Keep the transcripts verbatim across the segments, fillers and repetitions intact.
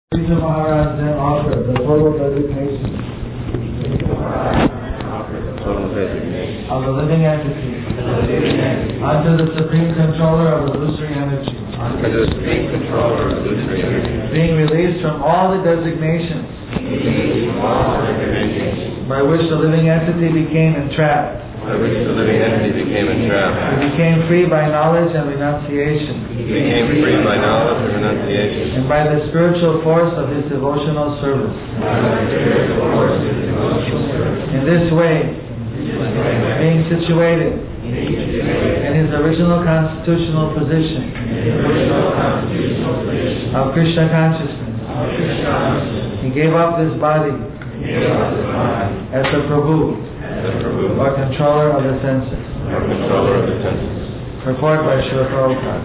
Krishna Maharaj then offered the total designation of the living entity unto the supreme controller of illusory energy, being released from all the designations by which the living entity became entrapped. By which the living entity became entrapped. He became free by knowledge and renunciation. He became free by knowledge and renunciation. And by the spiritual force of his devotional service. In this way, being situated in his original constitutional position of Krishna consciousness, he gave up this body as the Prabhu, or controller of the senses. Or controller of the senses. Report by Srila Prabhupada.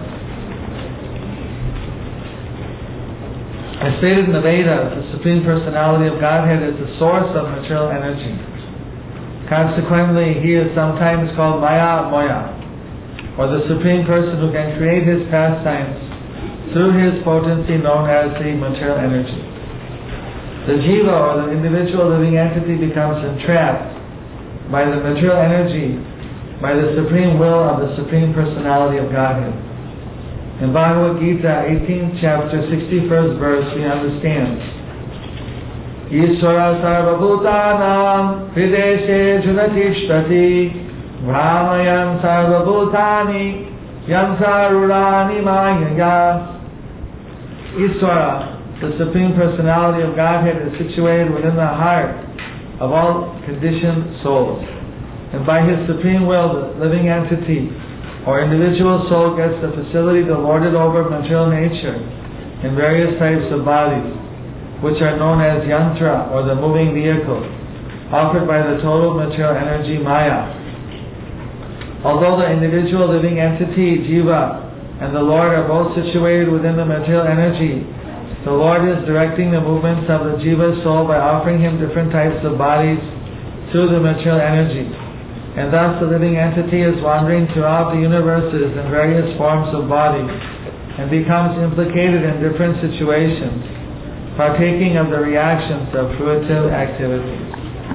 As stated in the Vedas, the Supreme Personality of Godhead is the source of material energy. Consequently, he is sometimes called Maya Moya, or the Supreme Person who can create his pastimes through his potency known as the material energy. The jiva, or the individual living entity, becomes entrapped by the material energy, by the supreme will of the Supreme Personality of Godhead. In Bhagavad Gita, eighteenth chapter, sixty-first verse, we understand, Ishvara sarvabhutanam hrideshe junatishtati brahmayam sarvabhutani yam sarurani mayaya. Ishvara, the Supreme Personality of Godhead, is situated within the heart of all conditioned souls. And by his supreme will, the living entity or individual soul gets the facility to lord it over material nature in various types of bodies, which are known as yantra, or the moving vehicle, offered by the total material energy Maya. Although the individual living entity, jiva, and the Lord are both situated within the material energy, the Lord is directing the movements of the jiva's soul by offering him different types of bodies through the material energy. And thus the living entity is wandering throughout the universes in various forms of bodies and becomes implicated in different situations, partaking of the reactions of fruitive activities.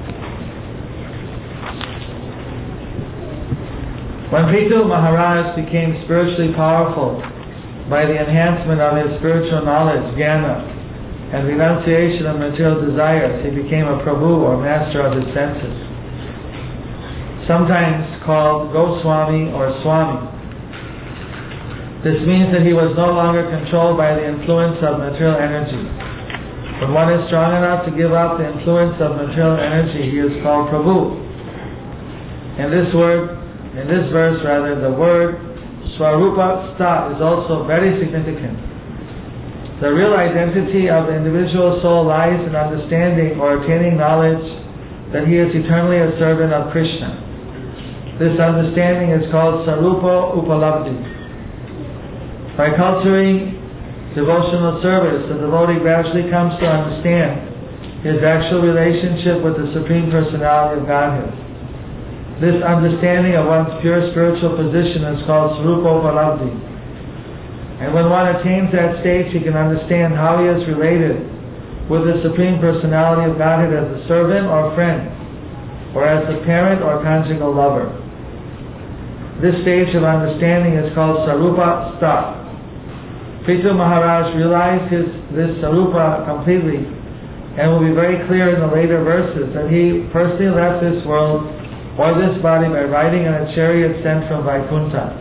When Prithu Maharaj became spiritually powerful by the enhancement of his spiritual knowledge, jnana, and renunciation of material desires, he became a Prabhu, or master of his senses, sometimes called Goswami or Swami. This means that he was no longer controlled by the influence of material energy. When one is strong enough to give up the influence of material energy, he is called Prabhu. In this word, in this verse rather, the word Swarupa Sta is also very significant. The real identity of the individual soul lies in understanding or attaining knowledge that he is eternally a servant of Krishna. This understanding is called Sarupa Upalabdhi. By cultivating devotional service, the devotee gradually comes to understand his actual relationship with the Supreme Personality of Godhead. This understanding of one's pure spiritual position is called Sarupa Upalabdhi. And when one attains that stage, he can understand how he is related with the Supreme Personality of Godhead as a servant or friend, or as a parent or conjugal lover. This stage of understanding is called Sarupa Sta. Prithu Maharaj realized his, this Sarupa completely, and will be very clear in the later verses that he personally left this world or this body by riding on a chariot sent from Vaikuntha.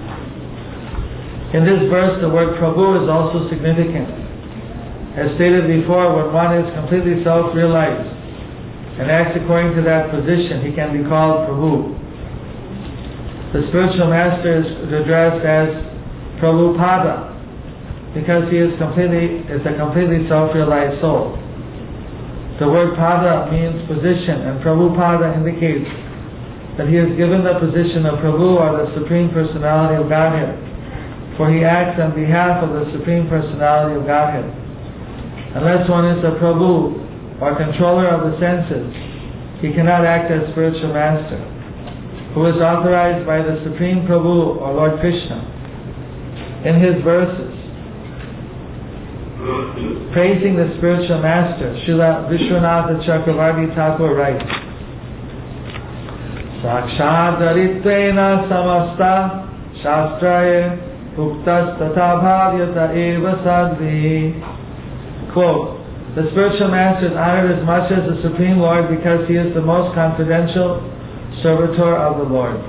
In this verse, the word Prabhu is also significant. As stated before, when one is completely self-realized and acts according to that position, he can be called Prabhu. The spiritual master is addressed as Prabhupada because he is completely is a completely self-realized soul. The word Pada means position, and Prabhupada indicates that he is given the position of Prabhu, or the Supreme Personality of Godhead, for he acts on behalf of the Supreme Personality of Godhead. Unless one is a Prabhu, or controller of the senses, he cannot act as spiritual master, who is authorized by the Supreme Prabhu, or Lord Krishna. In his verses, praising the spiritual master, Srila Vishwanatha Chakravarti Thakur writes, Sakshat Daritvena Samasta Shastraye Uktas Tata Bhavyata Eva Sadvi. Quote, the spiritual master is honored as much as the Supreme Lord because he is the most confidential servitor of the Lord.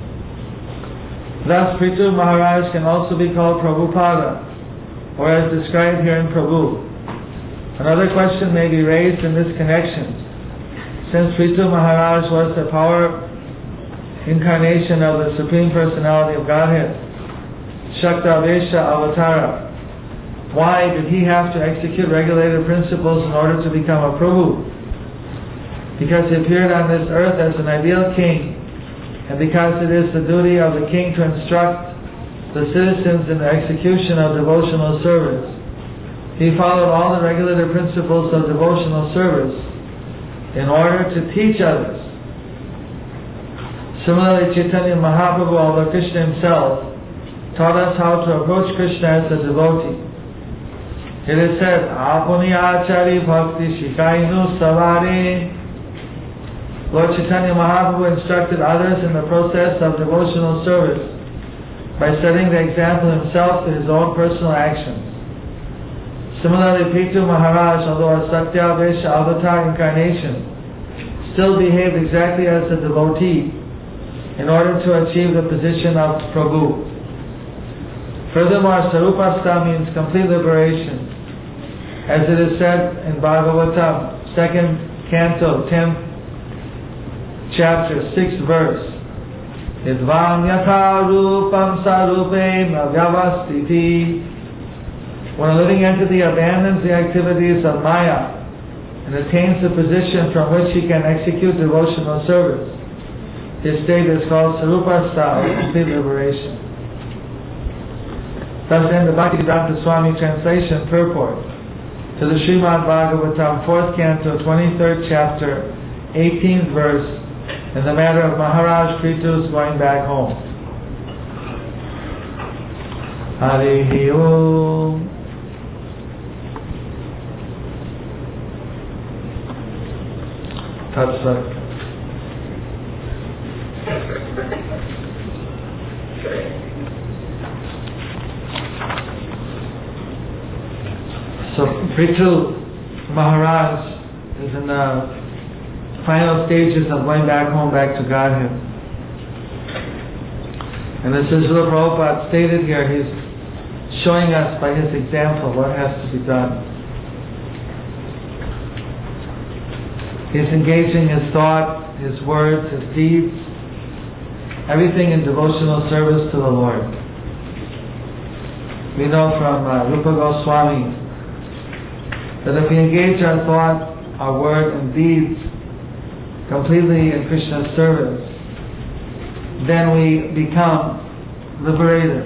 Thus, Prithu Maharaj can also be called Prabhupada, or as described here in Prabhu. Another question may be raised in this connection. Since Prithu Maharaj was the power incarnation of the Supreme Personality of Godhead, Shaktavesha Avatara, why did he have to execute regulated principles in order to become a Prabhu? Because he appeared on this earth as an ideal king, and because it is the duty of the king to instruct the citizens in the execution of devotional service, he followed all the regulated principles of devotional service in order to teach others. Similarly, Chaitanya Mahaprabhu, although Krishna himself, taught us how to approach Krishna as a devotee. It is said, Apuni Achari Bhakti Shikainu Savare. Lord Chaitanya Mahaprabhu instructed others in the process of devotional service by setting the example himself to his own personal actions. Similarly, Prithu Maharaj, although a Satyavesha avatar incarnation, still behaved exactly as a devotee in order to achieve the position of Prabhu. Furthermore, Sarupasta means complete liberation, as it is said in Bhagavatam, second canto, tenth chapter, sixth verse. Idvam yatha rupam sarupena vyavastiti. When a living entity abandons the activities of Maya and attains the position from which he can execute devotional service, his state is called Sarupasta, or complete liberation. Thus in the Bhaktivedanta Swami translation purport to the Srimad Bhagavatam, fourth canto, twenty-third chapter, eighteenth verse, in the matter of Maharaj Prithu's going back home. Harihi Om. Tatsat. So Prithu Maharaj is in the final stages of going back home, back to Godhead. And as Srila Prabhupada stated here, he's showing us by his example what has to be done. He's engaging his thought, his words, his deeds, everything in devotional service to the Lord. We know from uh, Rupa Goswami that if we engage our thought, our word and deeds completely in Krishna's service, then we become liberated.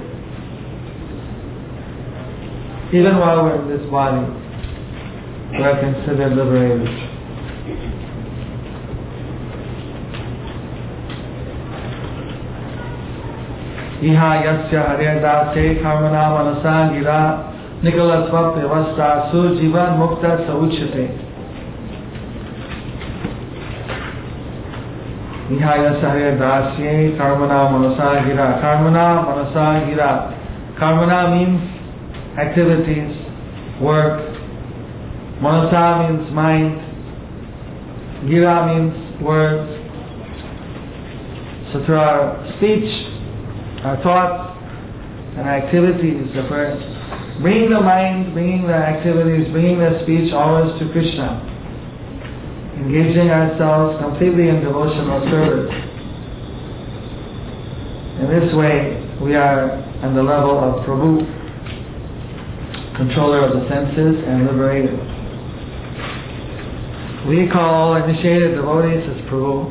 Even while we're in this body, we are considered liberated. Iha yasya hare dase karmana manasa gira Nikola Swapte Vasta Su Jivan Mukta Sauchate. Nihaya Sahaya Dasye Karmana Manasa Gira. Karmana Manasa Gira. Karmana means activities, work. Manasa means mind. Gira means words. So through our speech, our thoughts, and activities, the prayers, bringing the mind, bringing the activities, bringing the speech always to Krishna. Engaging ourselves completely in devotional service. In this way, we are on the level of Prabhu, controller of the senses and liberated. We call all initiated devotees as Prabhu,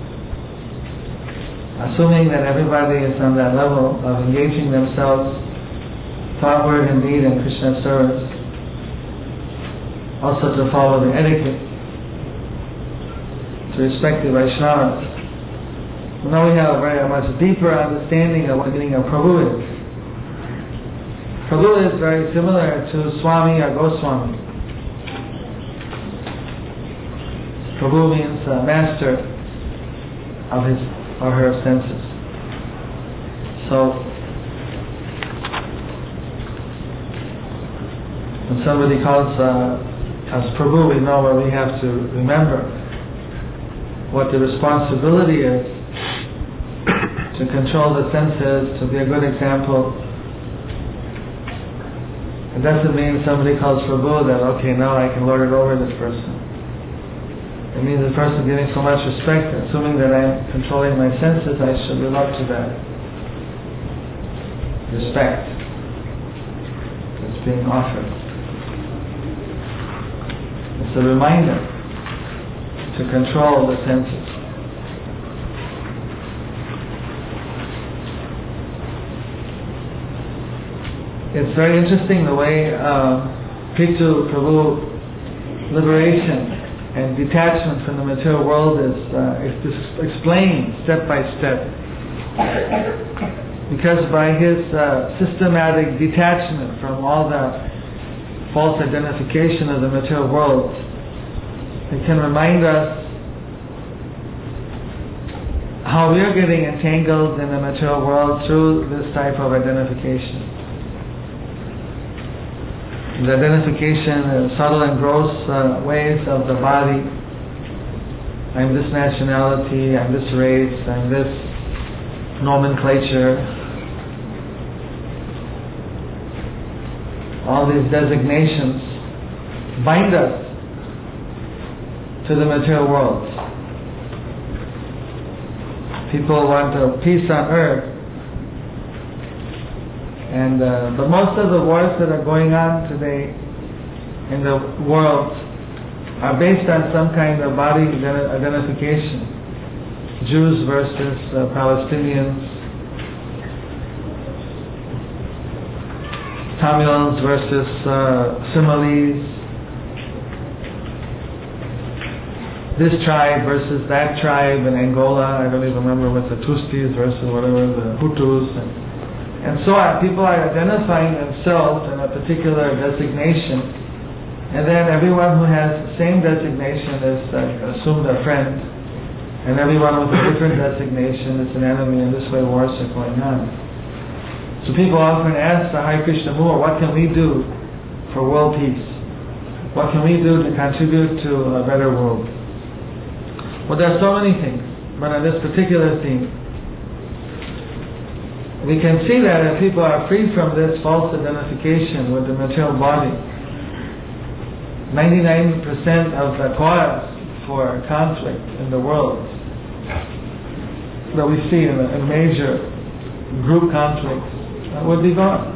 assuming that everybody is on that level of engaging themselves thought, word, and deed in Krishna's service. Also to follow the etiquette, to respect the Vaishnavas. Now we have a very much deeper understanding of what the meaning of Prabhu is. Prabhu is very similar to Swami or Goswami. Prabhu means uh, master of his or her senses. So, when somebody calls uh, us Prabhu, we know where we have to remember what the responsibility is to control the senses, to be a good example. It doesn't mean somebody calls Prabhu that, okay, now I can lord it over this person. It means the person is giving so much respect, assuming that I'm controlling my senses, I should live up to that respect that's being offered. It's a reminder to control the senses. It's very interesting the way uh, Pitu Prabhu liberation and detachment from the material world is uh, explained step by step. Because by his uh, systematic detachment from all the false identification of the material world, it can remind us how we are getting entangled in the material world through this type of identification. The identification in subtle and gross uh, ways of the body. I'm this nationality, I'm this race, I'm this nomenclature. All these designations bind us to the material world. People want a peace on earth. And uh, but most of the wars that are going on today in the world are based on some kind of body identification. Jews versus uh, Palestinians, Tamils versus uh, Somalis, this tribe versus that tribe in Angola. I don't even remember what the Tutsis versus whatever the Hutus. And, And so on. People are identifying themselves in a particular designation, and then everyone who has the same designation is uh, assumed a friend, and everyone with a different designation is an enemy, and this way wars are going on. So people often ask the Hare Krishna Movement, what can we do for world peace? What can we do to contribute to a better world? Well, there are so many things, but on this particular theme, we can see that if people are free from this false identification with the material body, ninety-nine percent of the cause for conflict in the world that we see in, in major group conflicts uh, would be gone.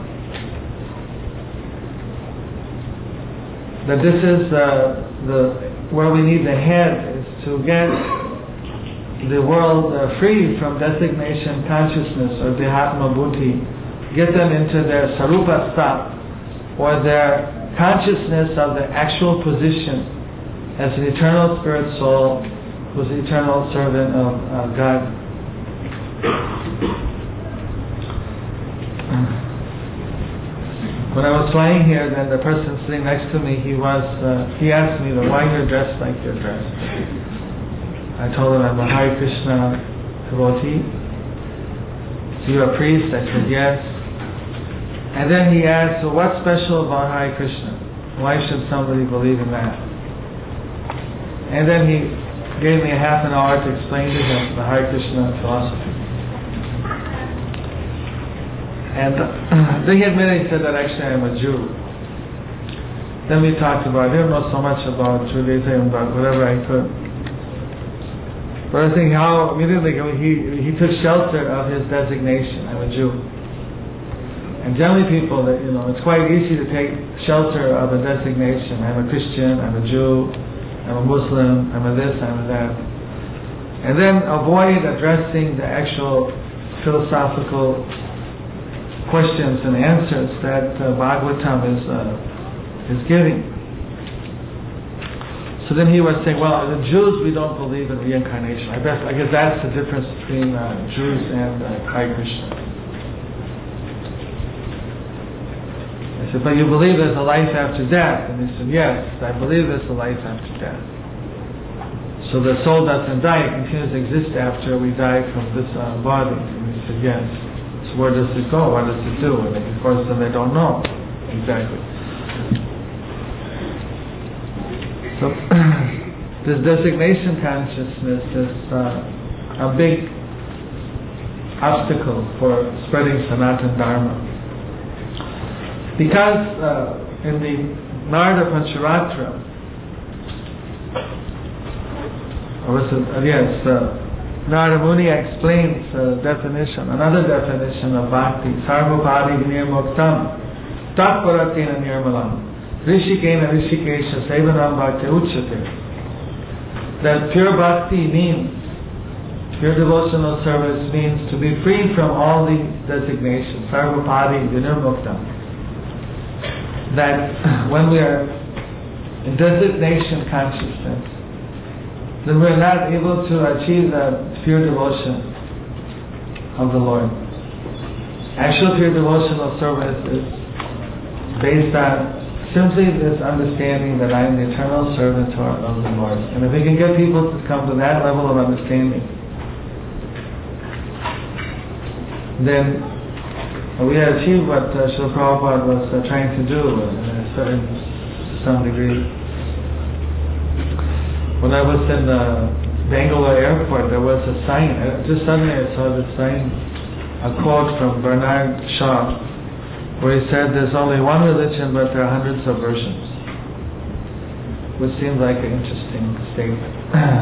That this is uh, the where we need to head is to get the world uh, free from designation consciousness or Dehatma Buddhi, get them into their Sarupa stat, or their consciousness of the actual position as an eternal spirit soul who's the eternal servant of uh, God. When I was flying here, then the person sitting next to me, he was uh, he asked me, why you're dressed like you're dressed? I told him I'm a Hare Krishna devotee. So you're a priest? I said yes. And then he asked, so what's special about Hare Krishna? Why should somebody believe in that? And then he gave me a half an hour to explain to him the Hare Krishna philosophy. And uh, then he admitted, he said that actually I'm a Jew. Then we talked about, I didn't know so much about Judaism, but whatever I could. But I think how immediately he he took shelter of his designation. I'm a Jew. And generally people, that you know, it's quite easy to take shelter of a designation. I'm a Christian, I'm a Jew, I'm a Muslim, I'm a this, I'm a that. And then avoid addressing the actual philosophical questions and answers that uh, Bhagavatam is uh, is giving. So then he was saying, well, the Jews, we don't believe in reincarnation. I guess, I guess that's the difference between uh, Jews and uh, Hare Krishna. said, but you believe there's a life after death? And he said, yes, I believe there's a life after death. So the soul doesn't die, it continues to exist after we die from this uh, body. And he said, yes. So where does it go? What does it do? And of course then they don't know exactly. So this designation consciousness is uh, a big obstacle for spreading Sanatana Dharma. Because uh, in the Narada Pancharatra, or was it, uh, yes, uh, Narada Muni explains uh, definition, another definition of bhakti, sarvapadi nirmuktam, tatparatena nirmalam, rishikena rishikesha sevanam bhakti uchyate. That pure bhakti means, pure devotional service means to be free from all these designations, sarvapadi nirmuktam. That when we are in designation consciousness, then we are not able to achieve the pure devotion of the Lord. Actual pure devotional service is based on simply this understanding that I am the eternal servant of the Lord. And if we can get people to come to that level of understanding, then we have achieved what uh, Srila Prabhupada was uh, trying to do uh, to some degree. When I was in the Bangalore airport, there was a sign. Uh, just suddenly I saw the sign, a quote from Bernard Shaw, where he said, "There's only one religion, but there are hundreds of versions," which seemed like an interesting statement.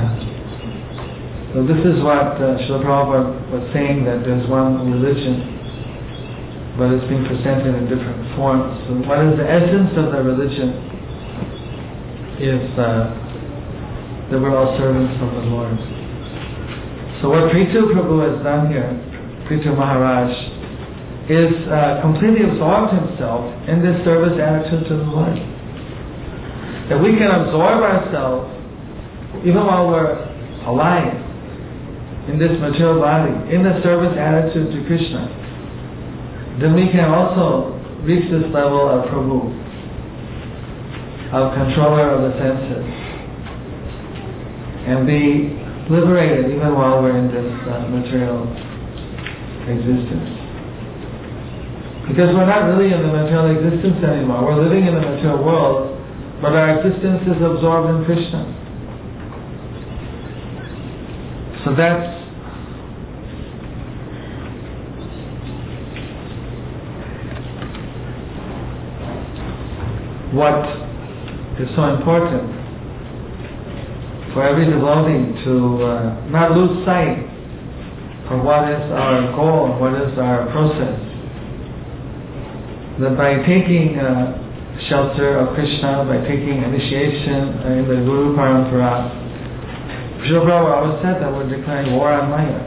So this is what uh, Srila Prabhupada was saying, that there's one religion, but it's being presented in different forms. So what is the essence of the religion is uh, that we're all servants of the Lord. So what Prithu Prabhu has done here, Prithu Maharaj, is uh, completely absorbed himself in this service attitude to the Lord. That we can absorb ourselves, even while we're alive, in this material body, in the service attitude to Krishna, then we can also reach this level of Prabhu, of controller of the senses, and be liberated even while we're in this uh, material existence. Because we're not really in the material existence anymore. We're living in the material world, but our existence is absorbed in Krishna. So that's what is so important for every devotee to uh, not lose sight of what is our goal, what is our process. That by taking uh, shelter of Krishna, by taking initiation in the Guru Parampara, Srila Prabhupada always said that we're declaring war on Maya.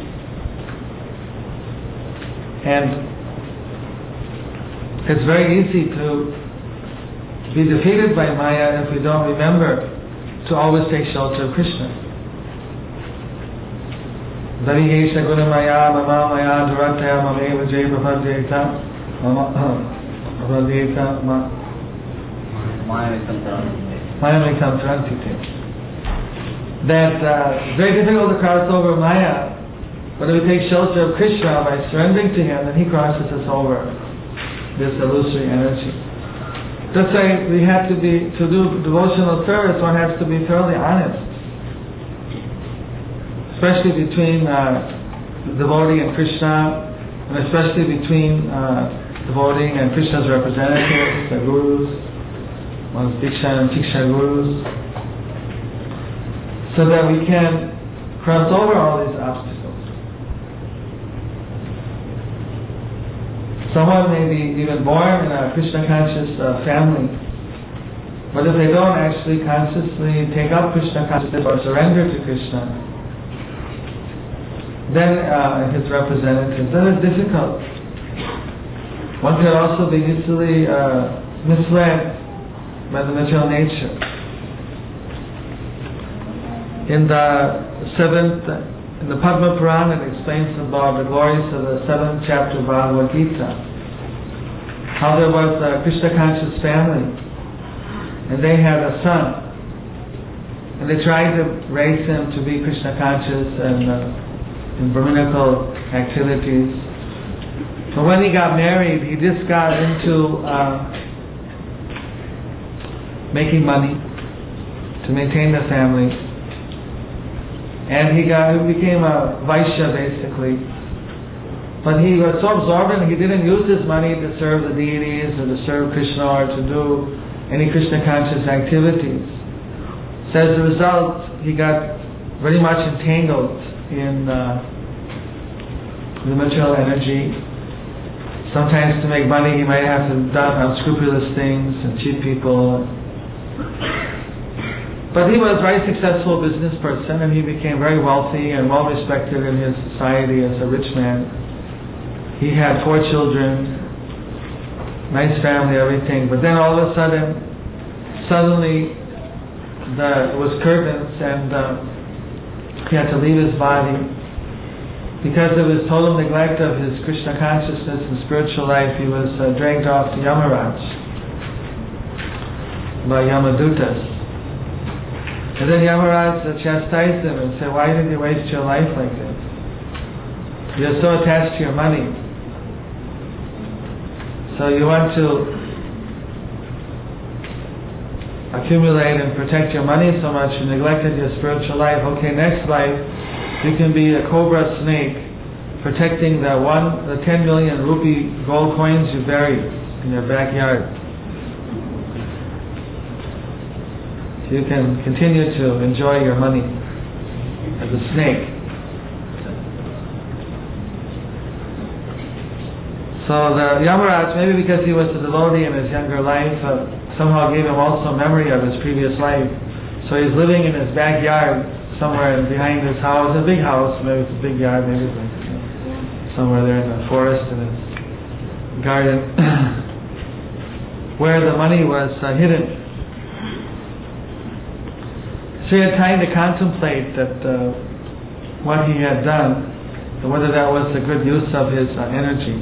And it's very easy to be defeated by Maya if we don't remember to always take shelter of Krishna. Darihesha guna maya mama maya durataya mameva jay prapadyeta mama prapadyeta ma maya mikam trantite. That uh, it's very difficult to cross over Maya, but if we take shelter of Krishna by surrendering to Him, then He crosses us over this illusory energy. That's why we have to be, to do devotional service, one has to be thoroughly honest. Especially between uh, devotee and Krishna, and especially between uh, devotee and Krishna's representatives, the gurus, one's Diksha and Tiksha gurus, so that we can cross over all these obstacles. Someone may be even born in a Krishna conscious uh, family, but if they don't actually consciously take up Krishna consciousness or surrender to Krishna, then uh, his representatives, then it's difficult. One can also be easily uh, misled by the material nature. In the seventh, in the Padma Purana, it explains about the glories of the seventh chapter of Bhagavad Gita. how there was a Krishna conscious family, and they had a son, and they tried to raise him to be Krishna conscious and uh, in Brahminical activities. But when he got married, he just got into uh, making money to maintain the family, and he got he became a Vaishya basically. But he was so absorbent, he didn't use his money to serve the deities or to serve Krishna or to do any Krishna conscious activities. So as a result, he got very much entangled in uh, the material energy. Sometimes to make money, he might have to do unscrupulous things and cheat people. But he was a very successful business person, and he became very wealthy and well respected in his society as a rich man. He had four children, nice family, everything. But then all of a sudden, suddenly, the, it was curtains, and uh, he had to leave his body. Because of his total neglect of his Krishna consciousness and spiritual life, he was uh, dragged off to Yamaraj by Yamadutas. And then Yamaraj uh, chastised him and said, why did you waste your life like this? You're so attached to your money. So you want to accumulate and protect your money so much, you neglected your spiritual life. Okay, next life, you can be a cobra snake protecting the one, the ten million rupee gold coins you buried in your backyard. So you can continue to enjoy your money as a snake. So the Yamaraj, maybe because he was a devotee in his younger life, uh, somehow gave him also memory of his previous life. So he's living in his backyard somewhere behind his house, a big house, maybe it's a big yard, maybe it's like, you know, somewhere there in the forest in his garden, where the money was uh, hidden. So he had time to contemplate that uh, what he had done, and whether that was a good use of his uh, energy.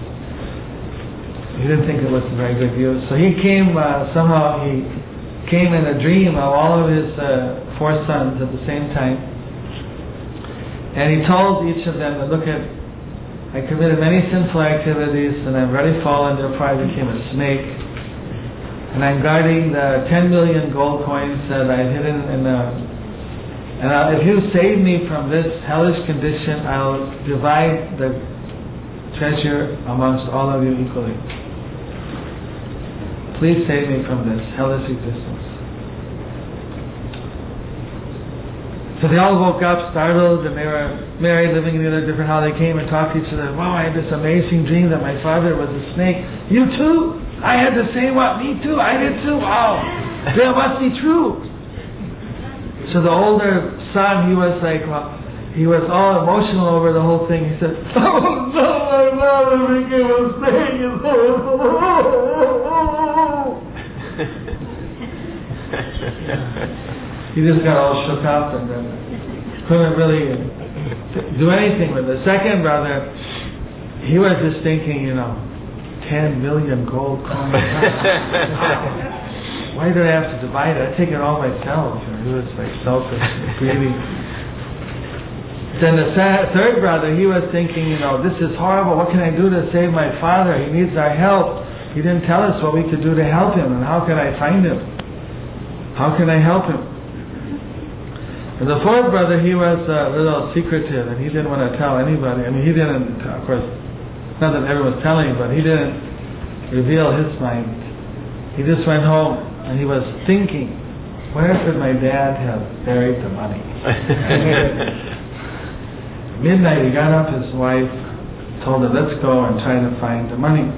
He didn't think it was a very good use. So he came, uh, somehow he came in a dream of all of his uh, four sons at the same time. And he told each of them that, look at, I committed many sinful activities and I've already fallen, therefore I became a snake. And I'm guarding the ten million gold coins that I've hidden in the... And I'll, if you save me from this hellish condition, I'll divide the treasure amongst all of you equally. Please save me from this hellish existence. So they all woke up startled, and they were married, living in a different house. They came and talked to each other. Wow, I had this amazing dream that my father was a snake. You too? I had the same one. Me too. I did too. Wow. That must be true. So the older son, he was like, well, he was all emotional over the whole thing. He said, oh no, my father became a snake. He just got all shook up and then couldn't really do anything with it. The second brother, he was just thinking, you know, ten million gold coins. Why did I have to divide it? I take it all myself. You know, he was like selfish, greedy. Then the third brother, he was thinking, you know, this is horrible. What can I do to save my father? He needs our help. He didn't tell us what we could do to help him, and how can I find him? How can I help him? And the fourth brother, he was a little secretive, and he didn't want to tell anybody. I mean, he didn't, of course, not that everyone was telling, but he didn't reveal his mind. He just went home, and he was thinking, where could my dad have buried the money? Midnight, he got up, his wife told her, let's go and try to find the money.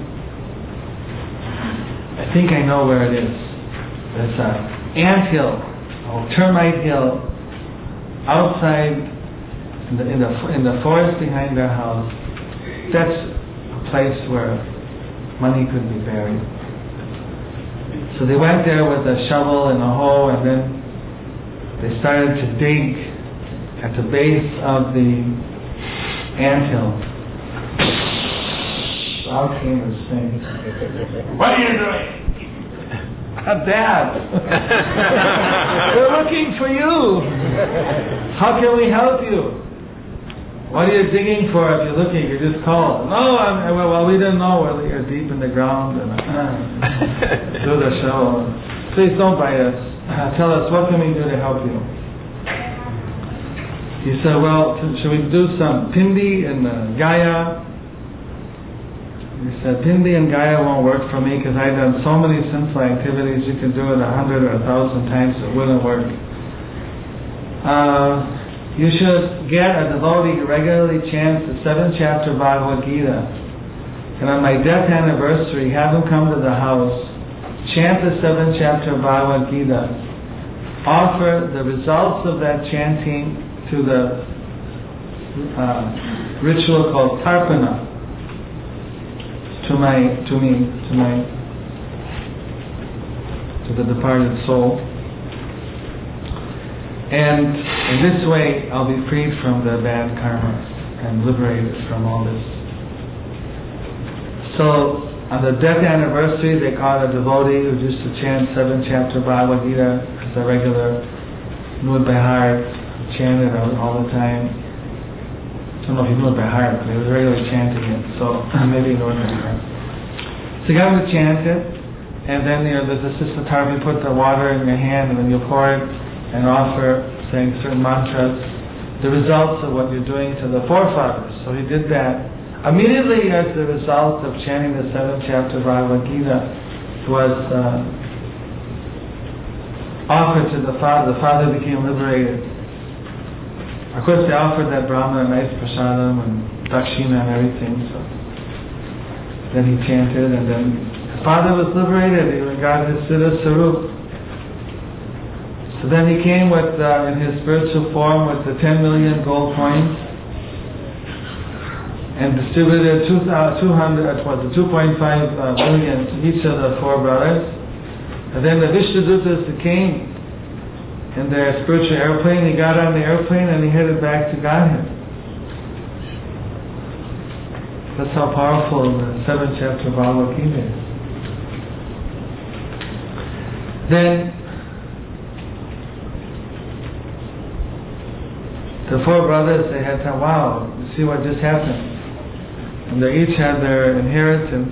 I think I know where it is. There's an anthill, a termite hill, outside in the, in the in the forest behind their house. That's a place where money could be buried. So they went there with a shovel and a hoe, and then they started to dig at the base of the anthill. out came the snake. What are you doing? Dad, we're looking for you. How can we help you? What are you digging for if you're looking? You just called. No, I'm, well, we didn't know whether you're deep in the ground. And uh, do the show. Please don't bite us. Uh, tell us, what can we do to help you? He said, well, should we do some Pindi and uh, Gaya? He said, Pindi and Gaya won't work for me because I've done so many sinful activities. You can do it a hundred or a thousand times. It wouldn't work. Uh... You should get a devotee who regularly chants the seventh chapter of Bhagavad Gita. And on my death anniversary, have him come to the house, chant the seventh chapter of Bhagavad Gita, offer the results of that chanting to the uh, ritual called Tarpana, to my, to me, to my, to the departed soul. And in this way, I'll be freed from the bad karmas and liberated from all this. So, on the death anniversary, they called a devotee who used to chant seven chapter Bhagavad Gita as a regular knew it by heart, chanted all the time. I don't know if he knew it by heart, but he was regularly chanting it, so maybe he knew it by heart. So you got him to chant it, and then you know, there's a Sister Tarvi, put the water in your hand, and then you pour it and offer, saying certain mantras, the results of what you're doing to the forefathers. So he did that. Immediately as the result of chanting the seventh chapter of Bhagavad Gita was uh, offered to the father, the father became liberated. Of course they offered that Brahmana a nice prasadam and dakshina and everything. So then he chanted, and then the father was liberated. He got his Siddha Sarup. So then he came with, uh, in his spiritual form, with the ten million gold coins, and distributed two hundred, what, two point five uh, million to each of the four brothers. And then the Vishnudutas came in their spiritual airplane. He got on the airplane and he headed back to Godhead. That's how powerful the seventh chapter of Bhagavad Gita is. Then the four brothers, they had said, wow, you see what just happened. And they each had their inheritance.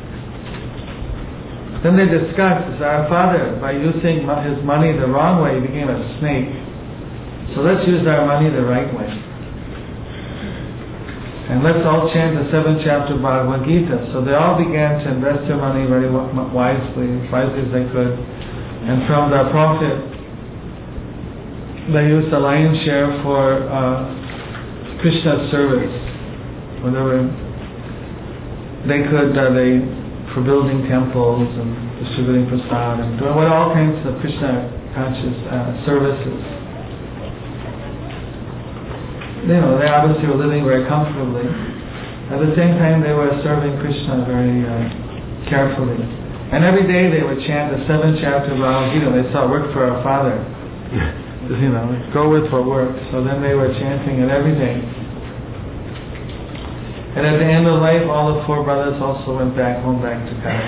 Then they discussed, our father, by using his money the wrong way, he became a snake. So let's use our money the right way. And let's all chant the seventh chapter of Bhagavad Gita. So they all began to invest their money very wisely, as wisely as they could. And from the profit, they used the lion's share for uh, Krishna's service. Whatever they could, uh, they for building temples and distributing prasad and doing what all kinds of Krishna conscious uh, services. You know, they obviously were living very comfortably. At the same time, they were serving Krishna very uh, carefully. And every day they would chant the seventh chapter of Bhagavad Gita. They saw, work for our Father. You know, go with what works. So then they were chanting it every day. And at the end of life, all the four brothers also went back home, back to God.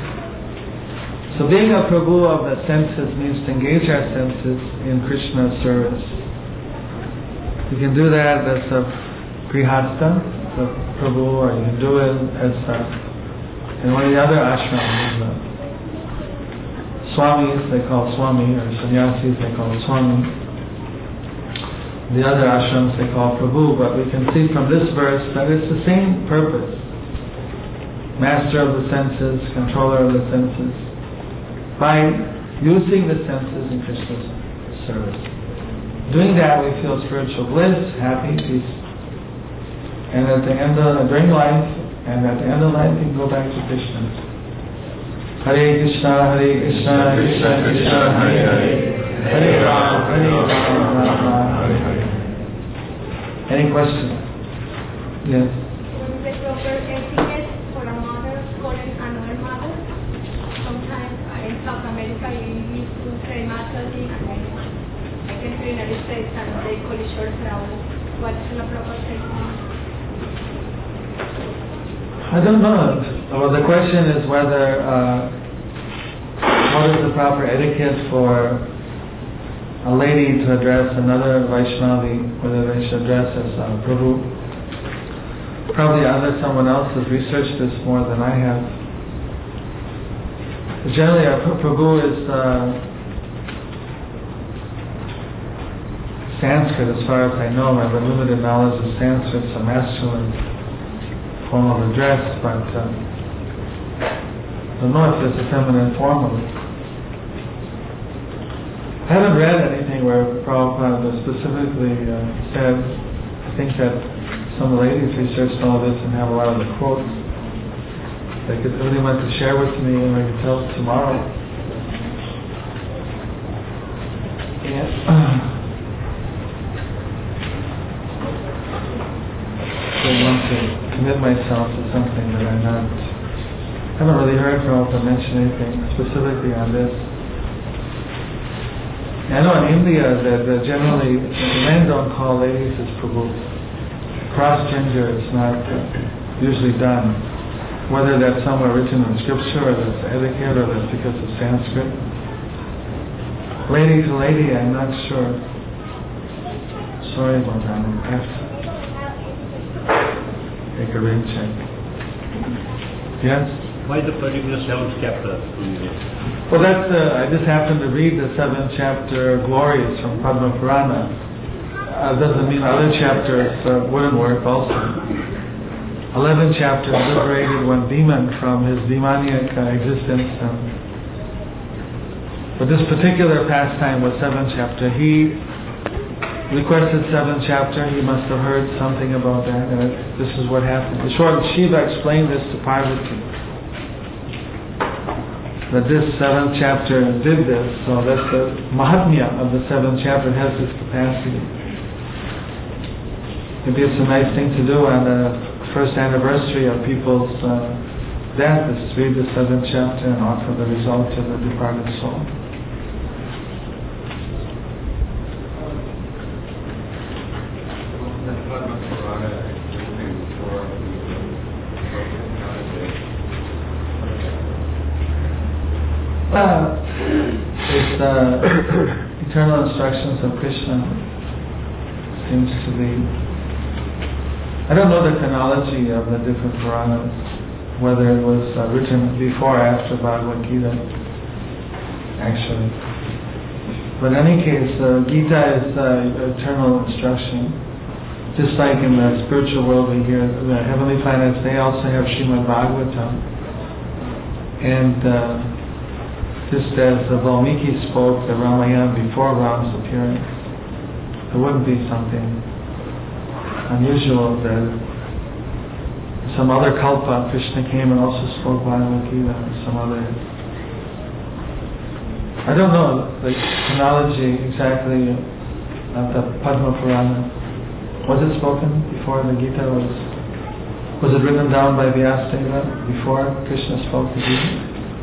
So being a Prabhu of the senses means to engage our senses in Krishna's service. You can do that as a Grihastha, as a Prabhu, or you can do it as a, in one of the other ashrams. Uh, Swamis, they call Swami, or Sannyasis, they call Swami. The other ashrams, they call Prabhu, but we can see from this verse that it's the same purpose. Master of the senses, controller of the senses, by using the senses in Krishna's service. Doing that, we feel spiritual bliss, happy, peace. And at the end of, during life, and at the end of life, we can go back to Krishna. Hare Krishna, Hare Krishna, Krishna Krishna, Hare Hare, Hare Ram, Hare Ram, Ram Ram, Hare Hare. Any questions? Yes. What is the proper etiquette for a mother calling another mother? Sometimes in South America you need to pray massively, and I can be in the United States and they call it short flower. What is the proper etiquette? I don't know. Well, the question is whether uh, what is the proper etiquette for a lady to address another Vaishnavi, whether they should address as uh, Prabhu. Probably other someone else has researched this more than I have. Generally, uh, Prabhu is uh, Sanskrit, as far as I know. I have a limited knowledge of Sanskrit, it's a masculine form of address, but uh, I don't know if there's a feminine form of it. I haven't read anything where Prabhupada specifically uh, said. I think that some ladies researched all this and have a lot of the quotes. They could really want to share with me, and I could tell tomorrow. Yeah. I want to commit myself to something that I'm not. I haven't really heard Prabhupada mention anything specifically on this. I know in India that uh, generally men don't call ladies as Prabhu. Cross-gender is not uh, usually done. Whether that's somewhere written in scripture, or that's etiquette, or that's because of Sanskrit. Lady to lady, I'm not sure. Sorry about that. I have to take a rain check. Yes? Why the particular seventh chapter? Well, that's, uh, I just happened to read the seventh chapter glories from Padma Purana. Uh, doesn't mean other chapters uh, wouldn't work also. Eleven chapters liberated one demon from his demoniac uh, existence. And, but this particular pastime was seventh chapter. He requested seventh chapter. He must have heard something about that, and it, this is what happened. The short Shiva explained this to Parvati, that this seventh chapter did this, so that's the Mahatmya of the seventh chapter. It has this capacity. Maybe it's a nice thing to do on the first anniversary of people's uh, death, is to read the seventh chapter and offer the result to the departed soul. Uh, it's uh, eternal instructions of Krishna. Seems to be. I don't know the chronology of the different Puranas, whether it was uh, written before or after Bhagavad Gita, actually. But in any case, uh, Gita is uh, eternal instruction. Just like in the spiritual world we hear, the heavenly planets, they also have Srimad Bhagavatam. And uh, just as uh, Valmiki spoke the Ramayana before Ram's appearance, it wouldn't be something unusual that some other kalpa, Krishna came and also spoke Bhagavad Gita, or some other. I don't know the chronology exactly of the Padma Purana. Was it spoken before the Gita was? Was it written down by Vyasadeva before Krishna spoke the Gita?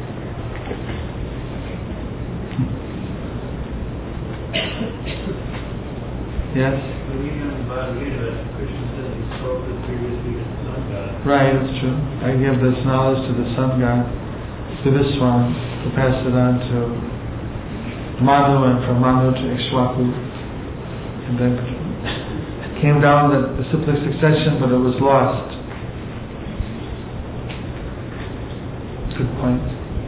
Yes. Right, it's true. I give this knowledge to the sun god, to this one, to pass it on to Manu, and from Manu to Ikshwaku. And then it came down the, the cyclic succession, but it was lost. Good point.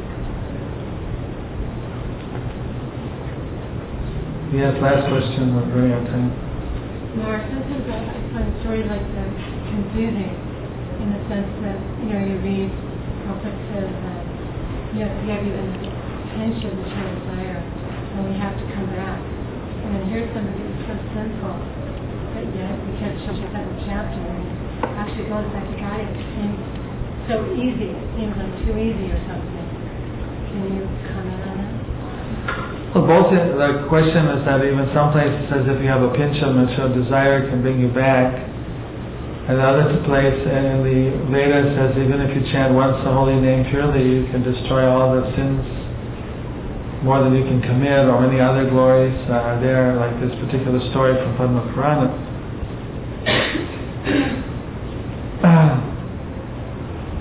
Yes, last question, we're running out of time. Mark, sometimes I find a story like that confusing, in the sense that, you know, you read, Prabhupada says that you have to have even attention to your desire, and we have to come back. And then here's somebody who's so sinful, but yet we can't show the seventh chapter, and actually goes back to God. It seems so easy, it seems like too easy or something. Can you comment on that? Well, both the question is that even some places says if you have a pinch of material desire, it can bring you back. And the other place in the Vedas says even if you chant once the holy name purely, you can destroy all the sins more than you can commit, or many other glories are there, like this particular story from Padma Purana.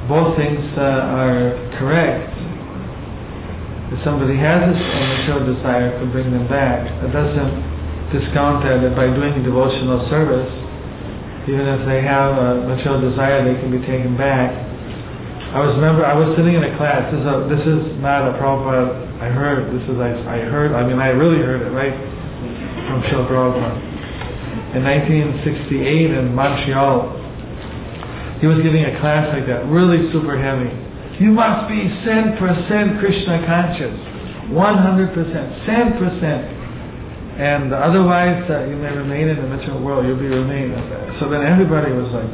both things uh, are correct. If somebody has a material desire to bring them back, that doesn't discount that by doing devotional service, even if they have a material desire, they can be taken back. I was remember I was sitting in a class. This is, a, this is not a Prabhupada. I heard this is I, I heard. I mean I really heard it right from Srila Prabhupada in nineteen sixty-eight in Montreal. He was giving a class like that, really super heavy. You must be cent percent Krishna conscious, one hundred percent, cent percent, and otherwise uh, you may remain in the material world. You'll be remain. So then everybody was like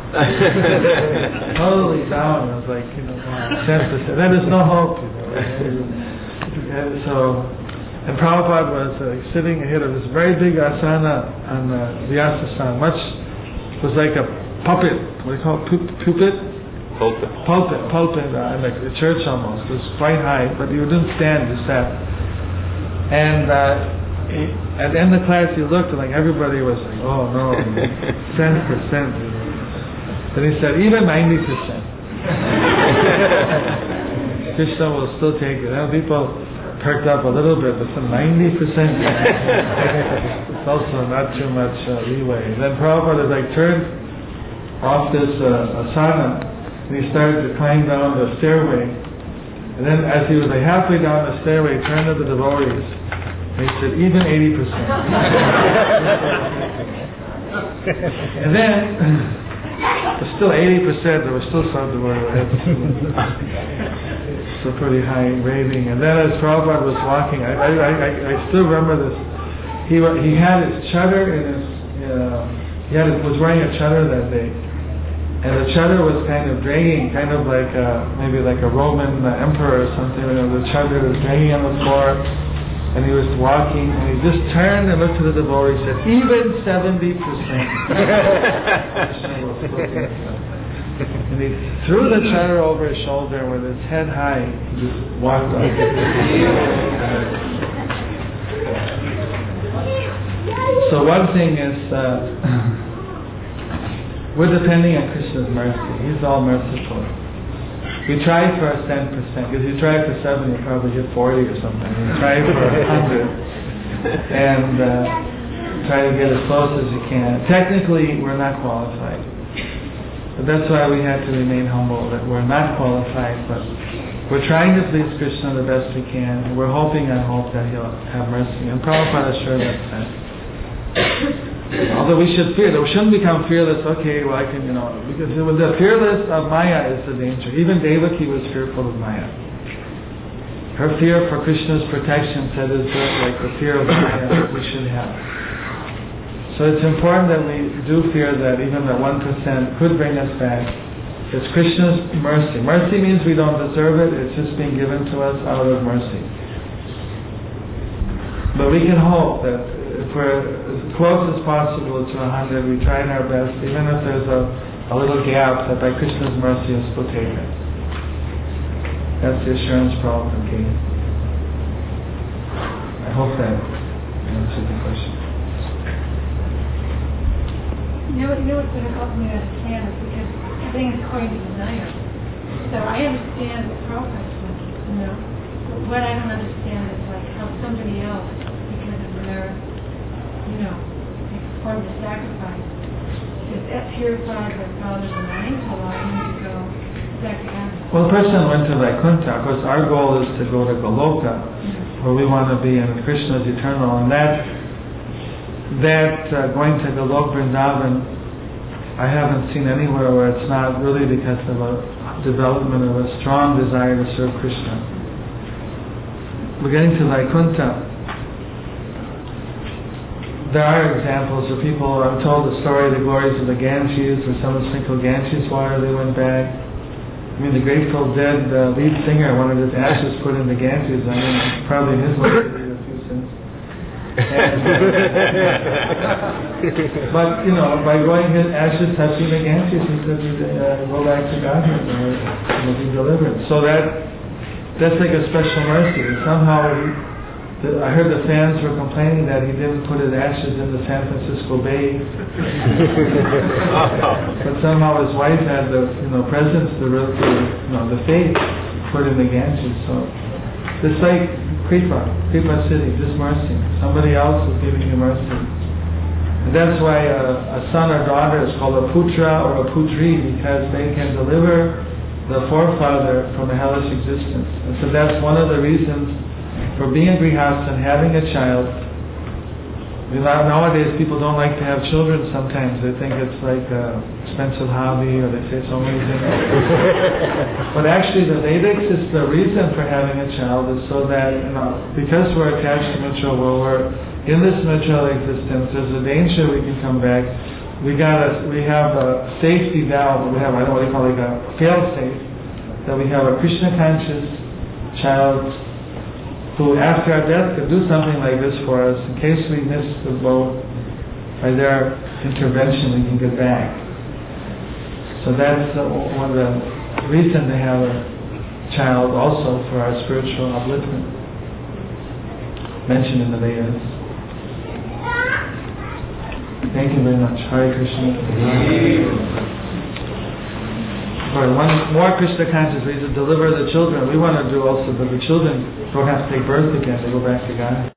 totally down. It was like, you know, cent percent. There is no hope. You know. And so, and Prabhupada was uh, sitting ahead of this very big asana on uh, the asana, much was like a puppet. What do you call it? Pulpit. Pulpit. Pulpit, pulpit, uh, like a church almost. It was quite high, but you didn't stand, you sat. And uh, he, at the end of the class, you looked, and like everybody was like, "Oh no, ten percent." Then he said, "Even ninety percent." Krishna will still take it. And people perked up a little bit, but some ninety percent. It's also not too much uh, leeway. Then Prabhupada like turned off this uh, asana. And he started to climb down the stairway. And then as he was like halfway down the stairway, he turned to the devotees. And he said, even eighty percent. And then, there's still eighty percent, there was still some devotees. Still pretty high rating. And then as Prabhupada was walking, I, I, I, I still remember this. He he had his chadar in his, uh, he had his, was wearing a chadar that day. And the chadar was kind of dragging, kind of like a, maybe like a Roman uh, emperor or something. You know, the chadar was dragging on the floor, and he was walking, and he just turned and looked to the devotee and said, even seventy percent. And he threw the chadar over his shoulder with his head high. He just walked off. So one thing is, uh, we're depending on Krishna's mercy. He's all merciful. We try for a ten percent, because you try for seven, you probably get forty or something. You try for a hundred, and uh, try to get as close as you can. Technically, we're not qualified, but that's why we have to remain humble. That we're not qualified, but we're trying to please Krishna the best we can. We're hoping and hope that He'll have mercy, and Prabhupada assured us that. Although we should fear, we shouldn't become fearless. Okay, well I can, you know, because the fearless of Maya is the danger. Even Devaki was fearful of Maya. Her fear for Krishna's protection said is like the fear of Maya that we should have. So it's important that we do fear that even that one percent could bring us back. It's Krishna's mercy. Mercy means we don't deserve it. It's just being given to us out of mercy. But we can hope that if we're as close as possible to a hundred, we try our best, even if there's a, a little gap, that by Krishna's mercy is still taken. That's the assurance Prabhupada gave. I hope that answers the question. You know, you know what's going to help me understand is because everything is according to desire. So I understand the Prabhupada's thinking, you know. But what I don't understand is like how somebody else, because of their, you know, performed a sacrifice, is that purified their father's mind to allow him to go back to heaven. Well, the person went to Vaikuntha. Of course, our goal is to go to Goloka, mm-hmm. where we want to be in Krishna's eternal. And that, that uh, going to Goloka Vrindavan, I haven't seen anywhere where it's not really because of a development of a strong desire to serve Krishna. We're getting to Vaikuntha. There are examples of people, I'm told the story of the glories of the Ganges, where someone sprinkled Ganges water, they went back. I mean, the Grateful Dead uh, lead singer wanted his ashes put in the Ganges. I mean, probably in his life he did a few sins. And, but, you know, by going his ashes touching the Ganges, he said, uh, go back to Godhead and will be delivered. So that, that's like a special mercy. Somehow he, The, I heard the fans were complaining that he didn't put his ashes in the San Francisco Bay. But somehow his wife had the, you know, presence, the, the you know, the faith, put in the Ganges. So it's like Kripa, Kripa City, just mercy. Somebody else is giving you mercy. And that's why a, a son or daughter is called a putra or a putri, because they can deliver the forefather from a hellish existence. And so that's one of the reasons for being grihastha and having a child. You know, nowadays people don't like to have children sometimes. They think it's like an expensive hobby, or they say so many things. But actually the Vedics is the reason for having a child is so that, you know, because we're attached to material world, we're in this material existence, there's a danger we can come back. We got a, we have a safety valve. We have, I don't know what you call it, like a fail-safe, that we have a Krishna conscious child who after our death could do something like this for us in case we miss the boat. By their intervention we can get back. So that's uh, one of the reasons to have a child, also for our spiritual upliftment, mentioned in the Vedas. Thank you very much. Hare Krishna. Or one more Krishna conscious reason, deliver the children. We want to do also that the children don't have to take birth again, they go back to God.